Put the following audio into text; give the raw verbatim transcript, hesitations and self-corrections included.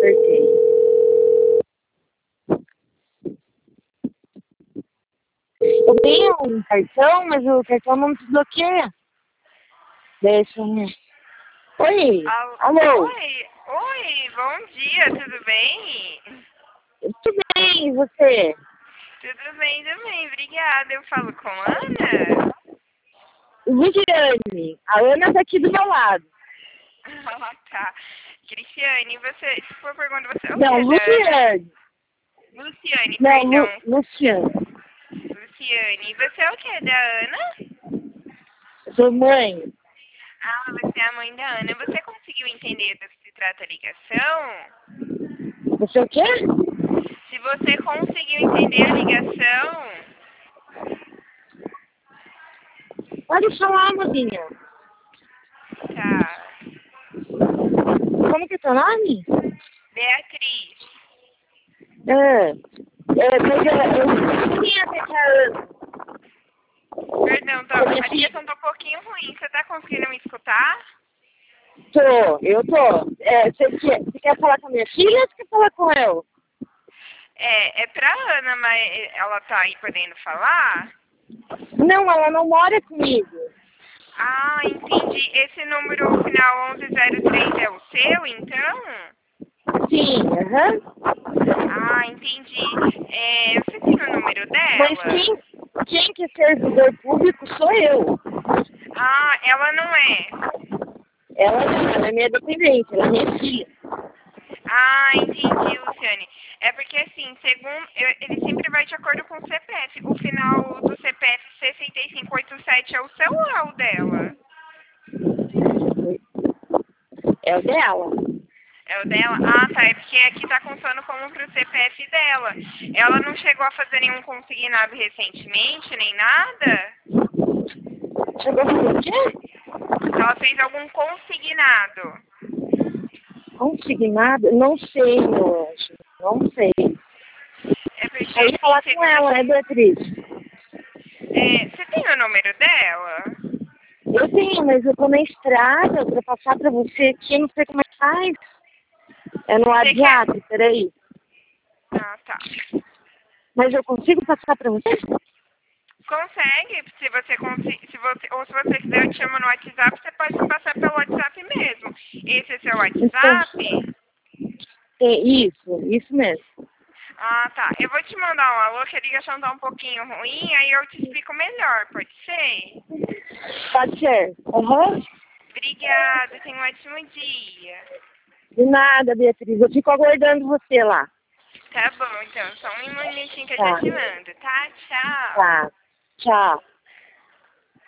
apertei. Eu tenho um cartão, mas o cartão não desbloqueia. Deixa eu ver. Oi, Al- alô? Oi, oi, bom dia, tudo bem? Tudo bem, e você? Tudo bem também, obrigada. Eu falo com a Ana? Luciane, a Ana tá aqui do meu lado. Ah, tá. Cristiane, você, se for pergunta, você é o Não, que da Ana? Luciane. Luciane, Não, Lu, perdão. Luciane. Luciane, você é o que da Ana? Sou mãe. Ah, você é a mãe da Ana. Você conseguiu entender do que se trata a ligação? Você é o quê? Se você conseguiu entender a ligação, Pode falar, mozinha. tá. Como que é teu nome? Beatriz. É, é, mas é, eu queria até que a Ana. Perdão, tô, a ligação tá um pouquinho ruim. Você tá conseguindo me escutar? Tô, eu tô. É, você, quer, você quer falar com a minha filha ou você quer falar com ela? É, é pra Ana, mas ela tá aí podendo falar? Não, ela não mora comigo. Ah, entendi. Esse número final onze zero três é o seu, então? Sim, aham. Ah, entendi. É, você tem o número Mas dela? quem, quem que é servidor público sou eu. Ah, ela não é. Ela não, ela é minha dependente, ela é minha filha. Ah, entendi, Luciane. É porque, assim, segundo, eu- ele sempre vai de acordo com o C P F. O final do C P F sessenta e cinco oitenta e sete é o seu ou é o dela? É o dela. É o dela? Ah, tá. É porque aqui tá contando como pro C P F dela. Ela não chegou a fazer nenhum consignado recentemente, nem nada? Chegou a fazer o quê? Ela fez algum consignado? Consignado? Não sei, meu anjo. Não sei. É porque, Aí assim, falar com segundo ela, né, aqui... Beatriz? É, você tem o número dela? Eu tenho, mas eu tô na estrada pra passar pra você aqui, não sei como é que faz. É no Você quer... WhatsApp, peraí. Ah, tá. Mas eu consigo passar pra você? Consegue, se você conseguir, se você, ou se você quiser eu te chamo no WhatsApp, você pode me passar pelo WhatsApp mesmo. Esse é seu Então, WhatsApp? é isso, isso mesmo. Ah, tá. Eu vou te mandar um alô, que a ligação tá um pouquinho ruim, aí eu te explico melhor, pode ser? Pode ser. Aham. Obrigada, tenha um ótimo dia. De nada, Beatriz. Eu fico aguardando você lá. Tá bom, então, só um minutinho que eu já Tá, te mando, tá? Tchau. tá. Tchau.